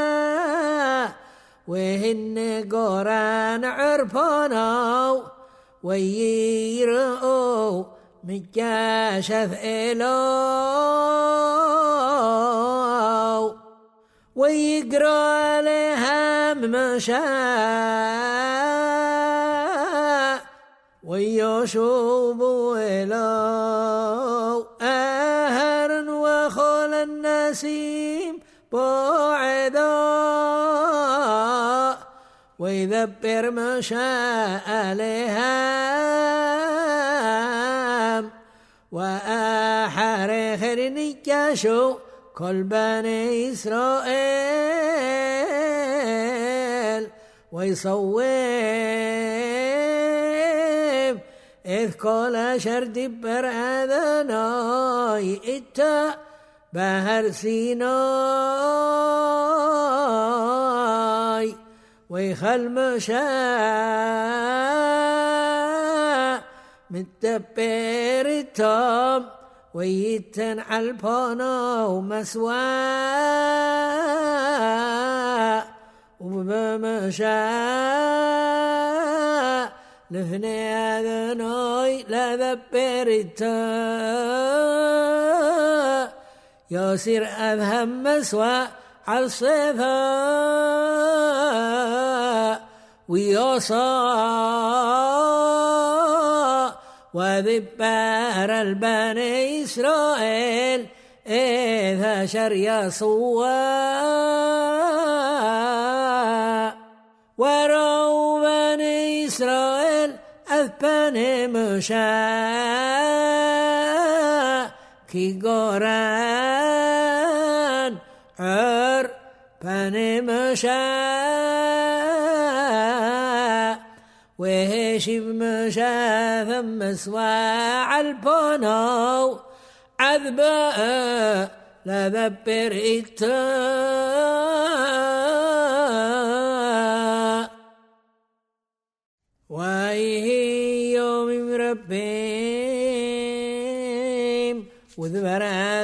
وهن قران عرفانو ويرؤوا مكاشف إلو ويقرأ عليهم مشاء ويشوبوا إلو أهر وخل النسيم بعدا ويذبر مشاء لهم وأحر خير نكاشو كل بني إسرائيل ويصوب إذ كل شرد بر أذناي إتا بهر سيناي ويخل مشاء متبر التام ويتن عالبانا ومسواء وبمشاء لفني أذناي لذبر التام يصير أذهم مسواء عالصفاء ويصا وذبار البني إسرائيل إذا شر يصوى وروا بني إسرائيل أذبني مشاء كي قران عر بني مشاء وهشب مشاء ثم سواع البنو عذباء لذبر إتا وإيه يوم ربهم وذبر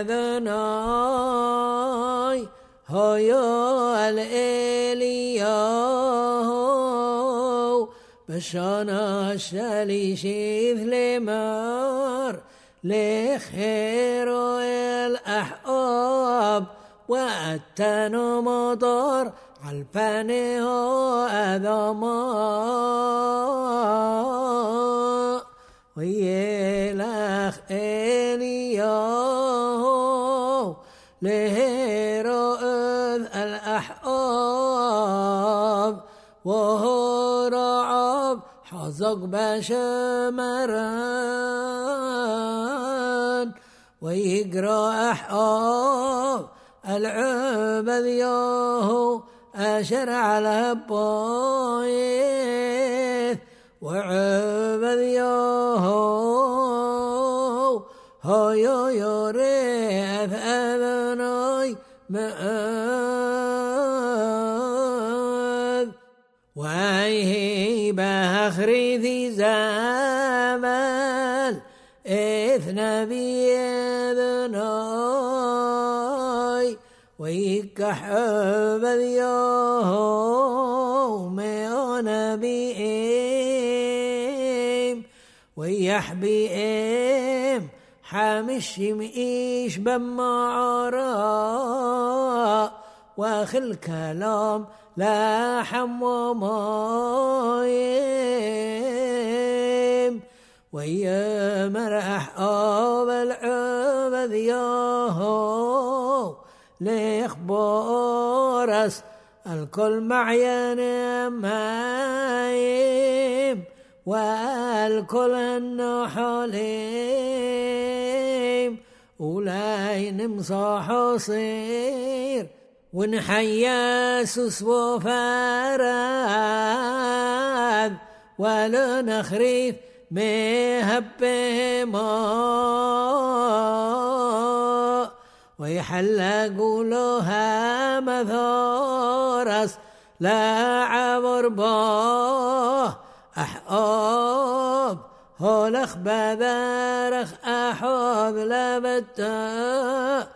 أذناي هيو الإليو بشانا الشليشيث لمار لخير الأحقاب وأتنو مطار عالباني هو أذما ويلخ إليو لهيرو الأحقاب وهو رعب حزق بشمران ويقرأ أحقاب العبد ياهو أشر على بويث وعبد ياهو هيو يوريث أذناي مأذ وعيه بأخري ذي زمال إذ نبي أذناي ويكحب اليوم ونبيهم ويحبيهم حامش مئيش بمعراء واخل كلام لا حمومايم ويمرح أب العبد ياهو ليخبرس الكل معين مايم والكل النحليم ولاي نمصح صير ونحيا سوس وفراذ ولا نخريف مهبهما ويحلقوا لها مثورس لا عبر باه أحقاب هولخ بذارخ أحوذ لبتا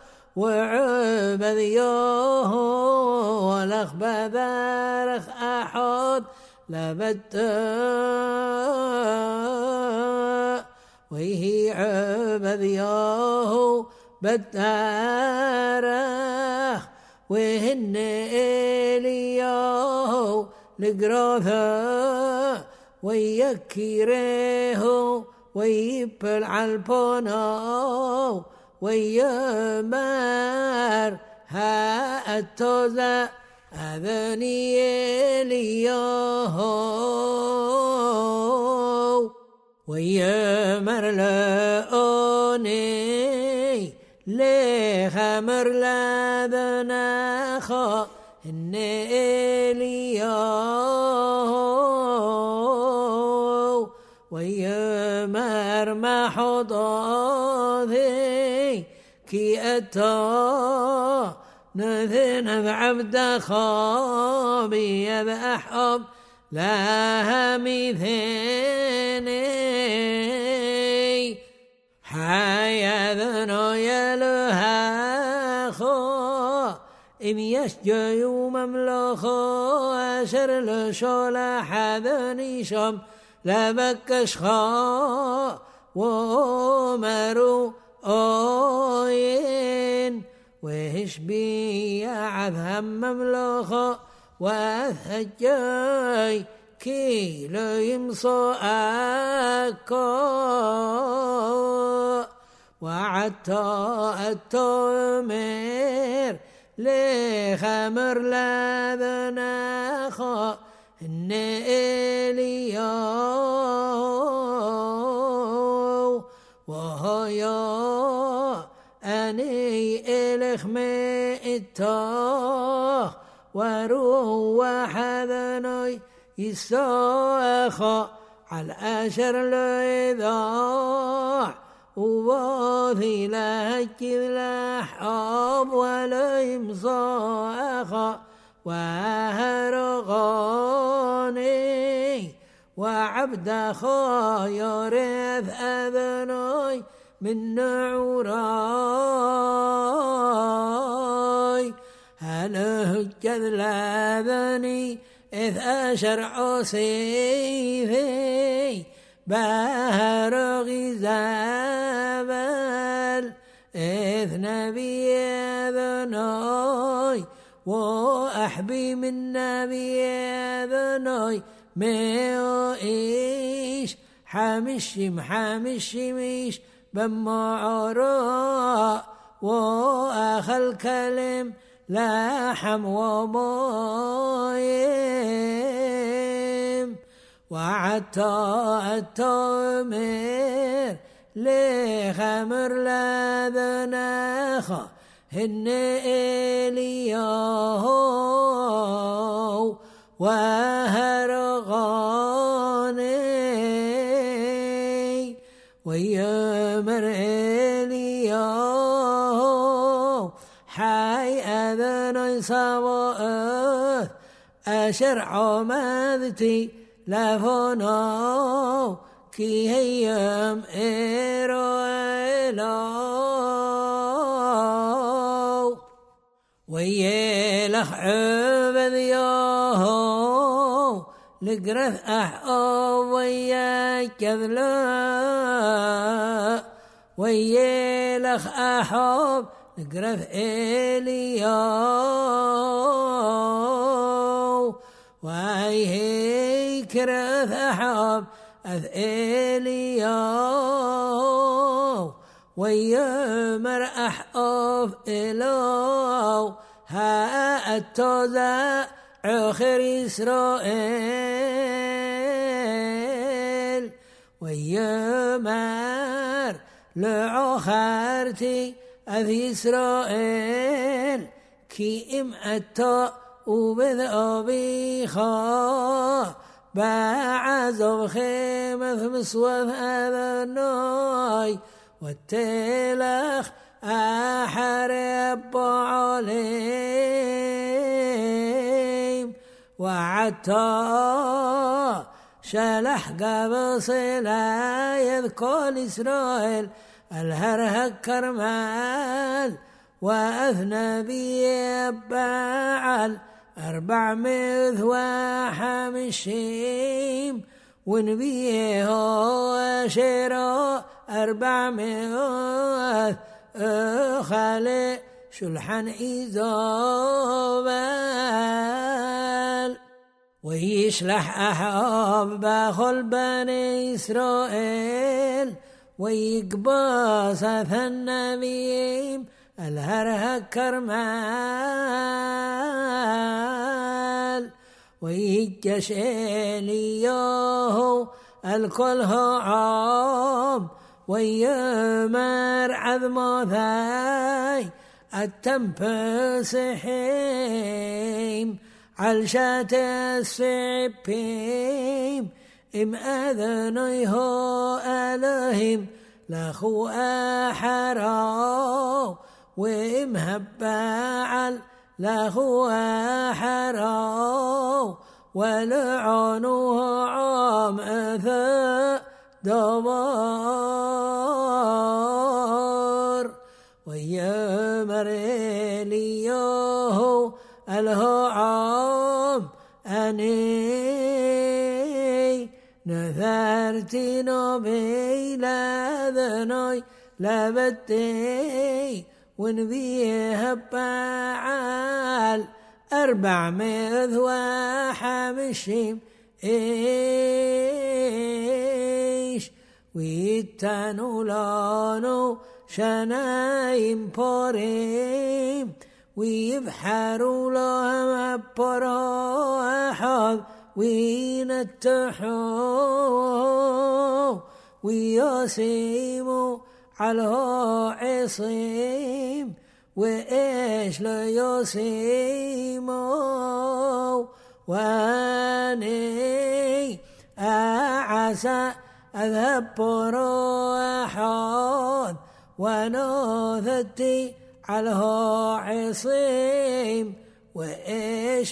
وعبد يوهو ولخ بذارخ أحوذ لبتا ويه عبد ياهو بتارخ وهن إلياهو لقراثا ويكيريهو ويبل عالبوناو ويمار ها التوزا أذني إلياهو ويمر لأوني لخمر لذناخا إن إلياهو ويمر محضاذي كي أتا نذنب عبد خابي يذأحب لها ميثيني حيا ذنو يلها خو إن يسجي مملخو أسر لشولا حذني شم لبكش خا ومرو أوين وهش بي عذهم مملخو وأثجي كي لا يمصو أكو وعطا التمر لخمر لذناخو إن إلياو وهيا أني إلخ مئتاه وروح حذني يساخا على أشر الإذاع وواثي لهجذ لحاب ولا يمصاخا وهرغاني وعبد خيرث أذني من نعوراي هنهجذ لذني إذ أشرع سيفي بهر غزابل إذ نبي ذناي وأحبي من نبي ذناي ميش حمشم حمشميش بمعراء وأخل كلم لحم ومايم وعطا التمر لخمر لذناخا هن إلياهو وهرغاني ويمر إلياهو حي أذن صباء أشرع مذتي لفناو كي هيام إيرو ويلخ عبد ياهو لقرث أحقاب وياك كذلا ويلخ أحقاب لقرث إلياو وهي كرث أحقاب أذ إلياو ويمر أحقاب إلو ها التوزع آخر إسرائيل ويمر لعخرتي أذ إسرائيل كي إم أتا وبذ أبيخا بعزب خيمة مسوث أذناي والتلخ أحرب عليم وعطا شلح قبص لا يذكر إسرائيل الهره كرمال وأثنى بيبعل أربع مثوى حمشيم ونبيه وشيرو أربع مثوى خالي شلحن إيزابل ويشلح أحاب بخل بني إسرائيل ويقباس النبيم الهرها كرمال ويجش إلياه الكل عام ويمر عظماثاي التنفسحيم علشات السعبيم إم أذنيه ألهم لخو أحراو وإم هبعل لخو أحراو ولعنوه عام أثى دمار ويمر إليه الهعام أني نثرت نبي لذني لبتي ونبيه بعال أربع مثوى حمشيم إيش ويتانو لانو شنايم بوريم ويبحروا لهم براحض وينتحوا وياسيموا على عصيم وإيش لا ياسيموا واني أعسى أذهب براحض ونوثتي على عصيم وإيش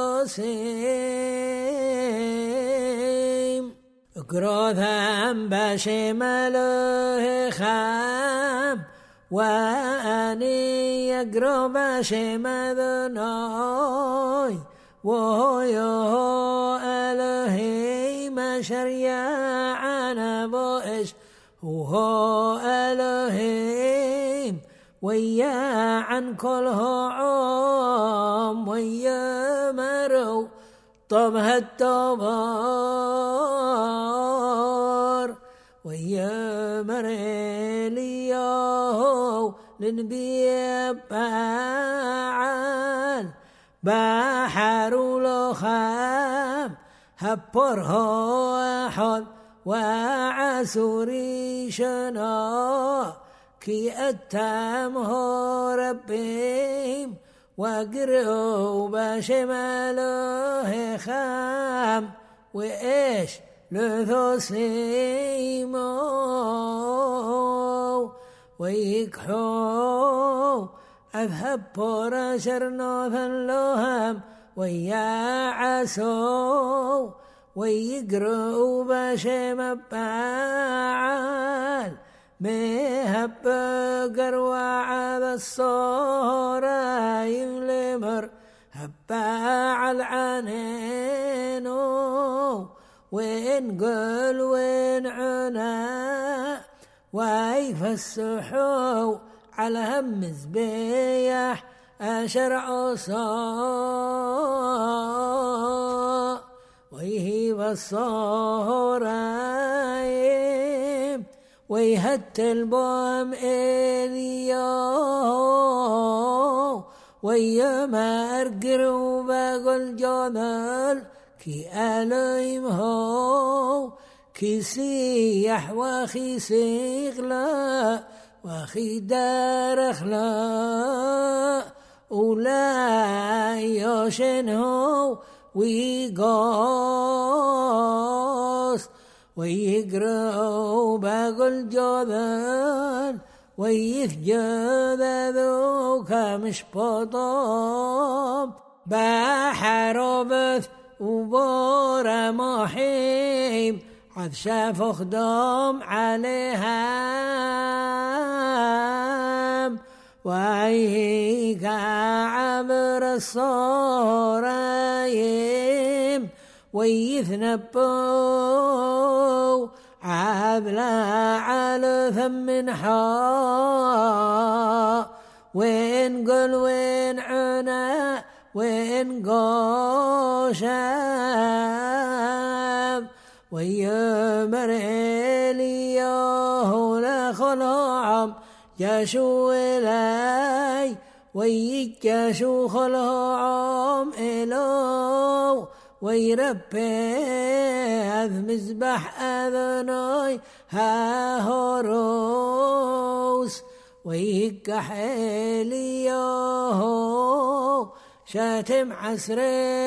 لوسيم اقراثم بشماله خام وأني يقرب بشمالناي وهو إلهي ما شريعنا بوئش وهو إلهي ويا عن كله عام ويا مرو طبها التبار ويا مريلياه لنبي بعال بحر لخام هبره أحد وعسوري شنا كي أتمه ربيم وقروا بشماله خام وإيش لثوسيمو ويكحو أذهب برشر نوثا لهم ويا عسو ويقروا بشم بعال مهب قروع ذا الصورة يملمر هباع العنينو وين قل وين عنا ويفسحوا على هم زبيح أشرع صا ويهيب الصهرايم ويهت البوم إليو ويما أرقر وباقل جوذل كي أليم هو كي سيح وخي سيغلا وخي دارخلا ولا يوشنهو ويقاس ويقرأوا باقل جوذل ويفجد ذوك مش بطاب بحر بث وبور محيم عذ شاف خدام عليها وأيهيك عبر الصوريم ويثنبو عبلا على ثم حا وين قل وين عنا وين قوشاب ويمر إليه لخلعم يشو إلي ويكشو خلعم إلو ويربي مذبح أذني ها هروس ويكح إليه شاتم عسر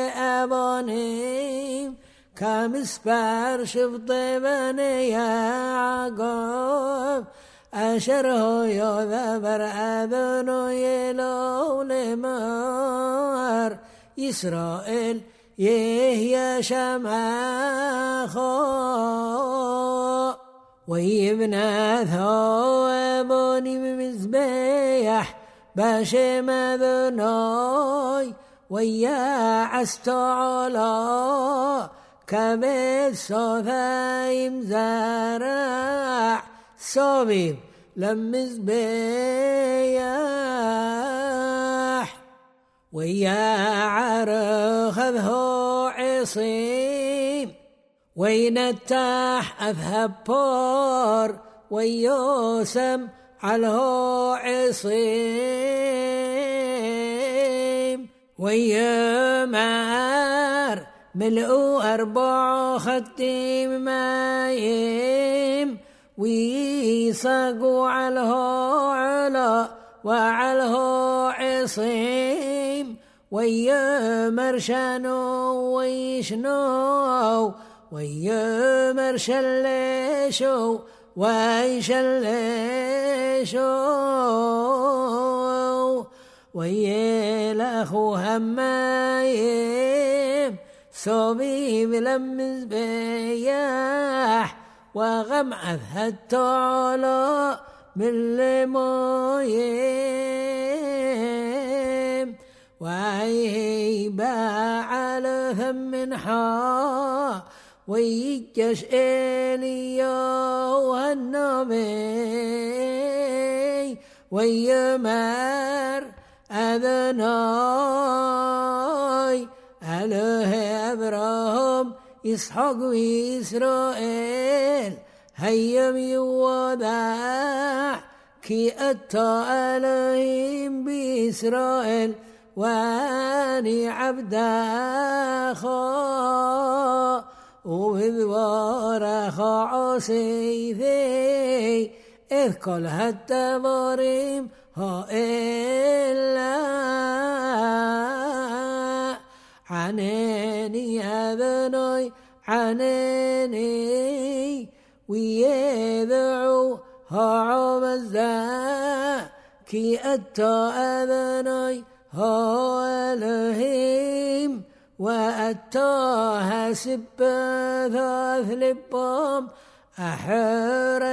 أبانيم كمسبر شفط بني يعقوب أشره يذبر أذنه يلو لمار إسرائيل يهيا شماخو ويبنى ثوابوني بمزبيح باشم ذنوي ويا عستعلا كبيت صوثايم زرع صبيب لمزبيح ويا عرخذه عصيم وينتح أذهب بور ويوسم على عصيم ويمار ملئوا أربع ختيم مايم ويساقوا على علا وعلى عصيم ويمر شانو ويشنو ويمر شلشو ويشلشو ويلخو همايم صبيب لمز بياح وغم أذهت على من لمايم وعيبا على ثم حا ويجش إليا والنبي ويمر أذناي أله أبراهام إسحاق وإسرائيل هيم يوضع كي أتى عليهم بإسرائيل واني عبد أخا وبذوار أخا عسيثي إذ كل هالتباريم ها إلا عنيني أذني عنيني ويذعو ها عمزا كي أتى أذني ها ألهيم وأتاها سبثاث لبام أحر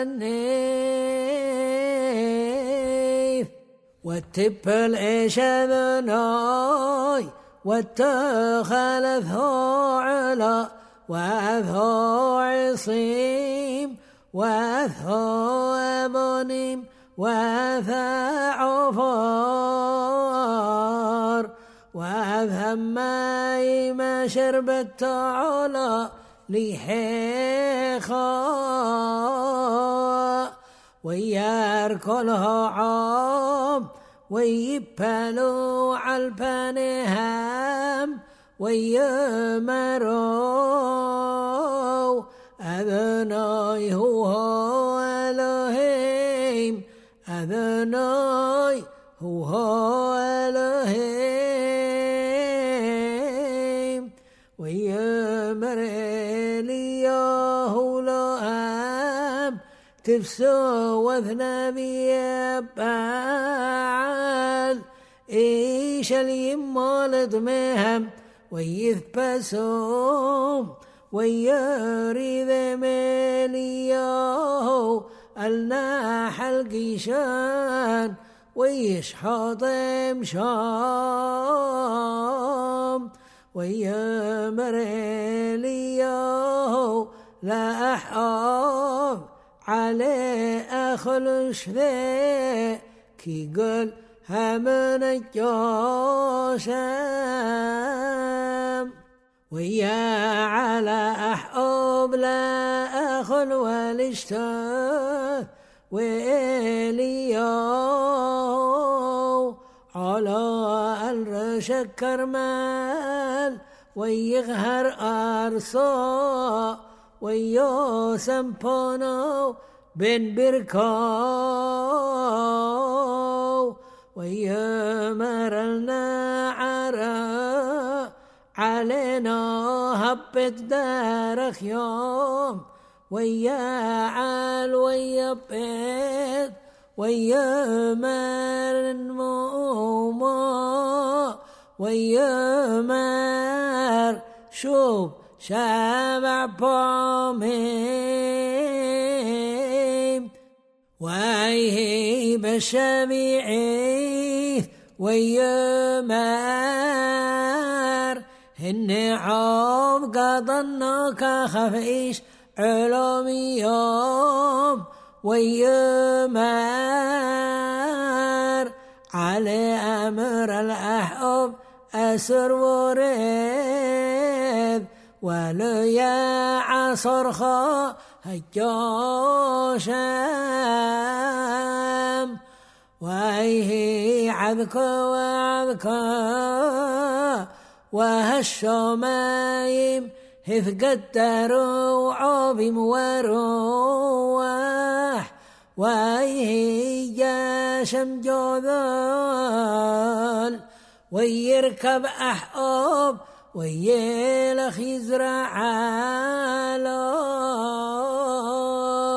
النيف والتبل إيش أذناي واتخلثها علا وأذها عصيم وأذها أبنيم وأذها عفار وأذها ماي ما شربت علا لحيخا وياركلها عام ويبالوا عالبانهم ويمروا أذناي هو ألهيم أذناي هو ألهيم ويمر إلياه لهم تفسو وثنا بيبعال إيش اليمال دمهم ويثبسهم ويريد ملياه الناح القيشان ويشحطم شام ويمر ليو لا أحب عليه أخلش ذي كي قل همن الجوشام ويا على أحب لا أخل والاشتاق وإليو على الرشك كرمال ويغهر أرصا ويوسم بونو بن بركو ويمر النعرة علينا هبت دارك يوم ويعال ويبيت ويمر الموما ويمر شوف شابع بوميم ويهيب الشميعي ويمر النعم قضنك خفيش علوم يوم ويمر على أمر الأحب أسر وريب وليا عصرخا هجوشام وإيه عذك وعذك وهالشمايم هذ قدروا عظيم وروح وإيه جاشم جوذل ويركب أحب ويلخ يزرع على